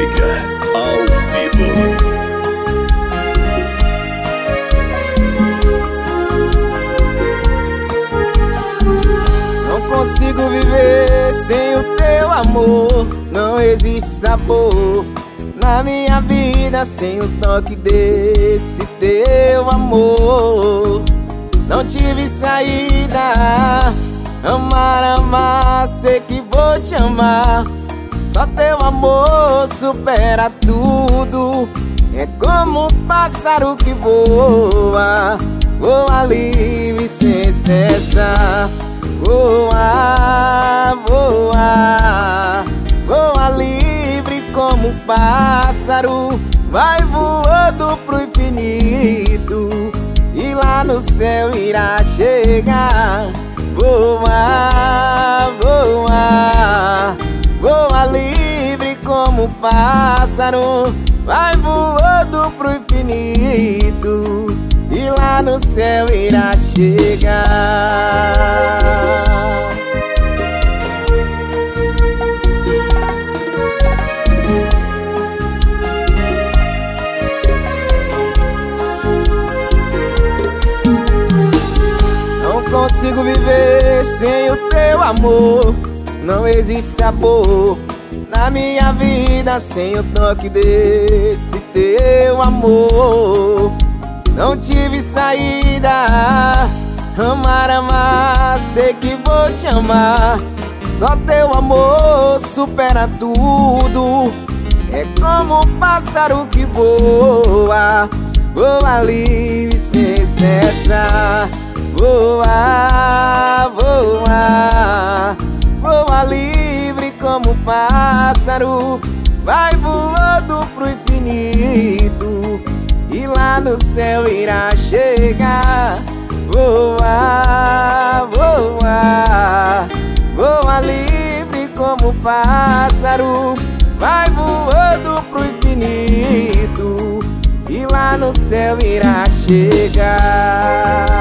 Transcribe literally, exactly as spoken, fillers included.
Negra ao vivo. Não consigo viver sem o teu amor. Não existe sabor na minha vida sem o toque desse teu amor. Não tive saída, amar, amar, sei que vou te amar. Só teu amor supera tudo. É como um pássaro que voa, voa livre sem cessar. Voa, voa, voa livre como um pássaro. Vai voando pro infinito e lá no céu irá chegar. Voa, voa, voa livre como um pássaro. Vai voando pro infinito e lá no céu irá chegar. Não consigo viver sem o teu amor. Não existe sabor na minha vida sem o toque desse teu amor. Não tive saída, amar, amar, sei que vou te amar. Só teu amor supera tudo. É como um pássaro que voa, voa livre sem cessar. Voa, voa, voa livre como um pássaro. Vai voando pro infinito e lá no céu irá chegar. Voa, voa, voa livre como um pássaro. Vai voando pro infinito e lá no céu irá chegar.